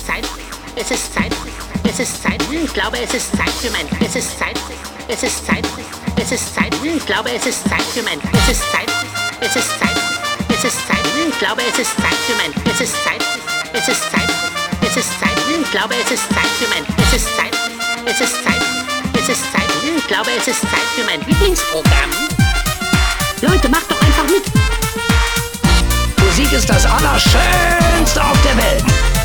Zeit, es ist Zeit, es ist Zeit, ich glaube es ist Zeit für mein, es ist Zeit, es ist Zeit, es ist Zeit, ich glaube es ist Zeit für mein, es ist Zeit, es ist Zeit, es ist Zeit, ich glaube es ist Zeit für mein, es ist Zeit, es ist Zeit, es ist Zeit, ich glaube es ist Zeit für mein, es ist Zeit, es ist Zeit, es ist Zeit, ich glaube es ist Zeit für mein Lieblingsprogramm. Leute, macht doch einfach mit! Musik ist das Allerschönste auf der Welt.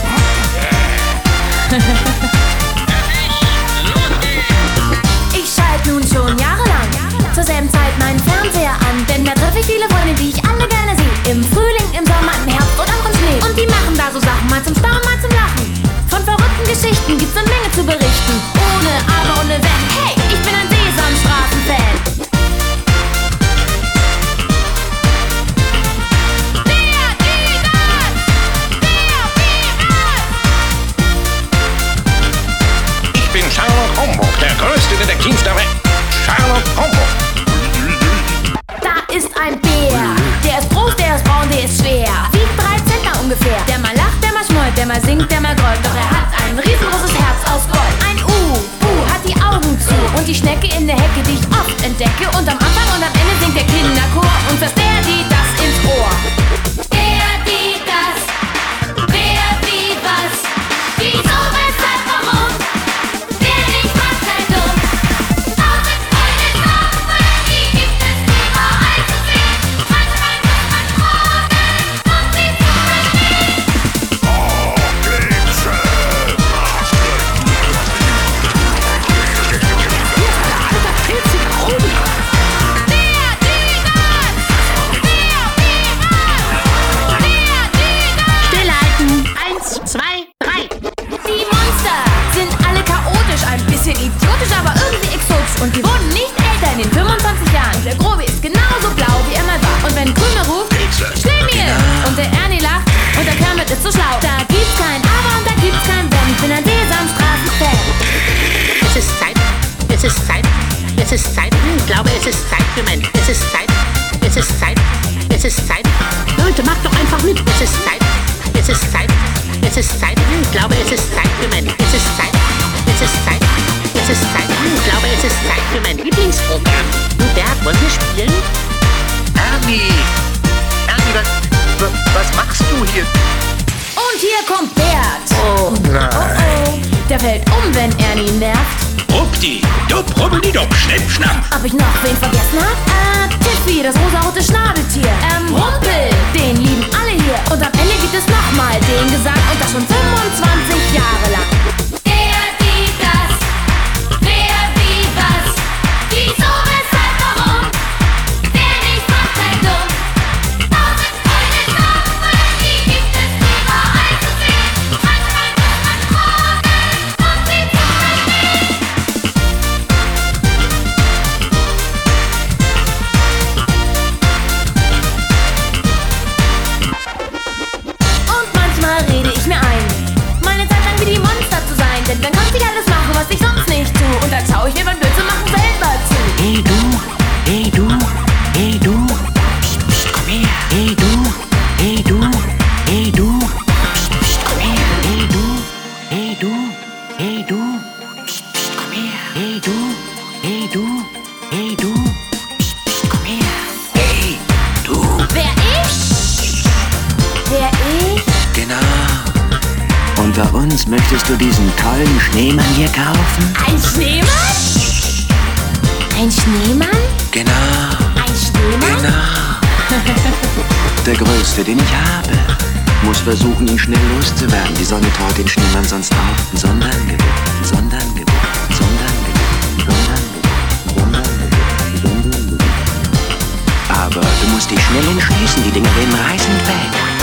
Ich schalte nun schon jahrelang zur selben Zeit meinen Fernseher an, denn da treffe ich viele Freunde, die ich alle gerne sehe. Im Frühling, im Sommer, im Herbst und auch im Schnee. Und die machen da so Sachen, mal zum Staunen, mal zum Lachen. Von verrückten Geschichten gibt's eine Menge zu berichten. Ohne Aber, ohne Wenn. Hey, ich bin ein Sesamstraßen-Fan. Sherlock Holmes, der größte Detektiv der Welt. Sherlock Holmes. Da ist ein Bär. Der ist groß, der ist braun, der ist schwer. Wiegt 3 Zentner ungefähr. Der mal lacht, der mal schmollt, der mal singt, der mal grollt. Doch er hat ein riesengroßes Herz aus Gold. Ein hat die Augen zu. Und die Schnecke in der Hecke, die ich oft entdecke. Und am Anfang und am Ende singt der Kinderchor. Und das der, die, das ins Ohr. Der, die, das. Wer, wie, was. Wieso, weshalb, warum? Idiotisch, aber irgendwie exotisch. Und die wurden nicht älter in den 25 Jahren. Der Grobe ist genauso blau, wie er mal war. Und wenn Krümel ruft, Schlemiel! Und der Ernie lacht und der Kermit ist so schlau. Da gibt's kein Aber und da gibt's kein Wenn. Ich bin ein Sesamstraßen-Fan. Es ist Zeit, es ist Zeit, es ist Zeit. Ich glaube, es ist Zeit für mein, es ist Zeit, es ist Zeit, es ist Zeit. Leute, macht doch einfach mit. Es ist Zeit, es ist Zeit, es ist Zeit. Ich glaube, es ist Zeit für mein, es ist Zeit, es ist Zeit. Es ist Zeit, ich glaube, es ist Zeit für mein Lieblingsprogramm. Du, Bert, wollen wir spielen? Ernie, was machst du hier? Und hier kommt Bert. Oh nein. Oh. Der fällt wenn Ernie ihn nervt. Rupdi, dupp, rubbeldidupp, schnipp, schnapp. Ob ich noch wen vergessen hab? Tiffy, das rosarote Schnabeltier. Rumpel, den lieben alle hier. Und am Ende gibt es nochmal den Gesang. Und das schon 25 Jahre lang. Wieso, weshalb, warum? Wer nicht fragt, sei dumm. 1000 Freunde kommen, die gibt es lieber einzusehen. Manchmal muss man fragen und sie zu verstehen. Und manchmal rede ich mir ein, meine Zeit lang wie die Monster zu sein. Denn dann konnte ich alles machen, was ich sonst nicht tue. Und dann schaue ich mir beim Blödsinn machen selber zu. Hey du, hey du, hey du, psst, psst, komm her. Hey du, hey du, hey du, psst, psst, komm her. Hey du, hey du, hey du, psst, psst, komm her. Hey du, hey du, hey du, psst, psst, komm her. Hey du. Wer ich? Wer ich? Genau. Und bei uns möchtest du diesen tollen Schneemann hier kaufen? Ein Schneemann? Ein Schneemann? Genau. Ein Schneemann? Genau. Der größte, den ich habe. Muss versuchen, ihn schnell loszuwerden. Die Sonne taut den Schneemann sonst auf. Sonderangebot, Sonderangebot, Sonderangebot, Sonderangebot, Sonderangebot. Aber du musst dich schnell entschließen. Die Dinger werden reißend weg.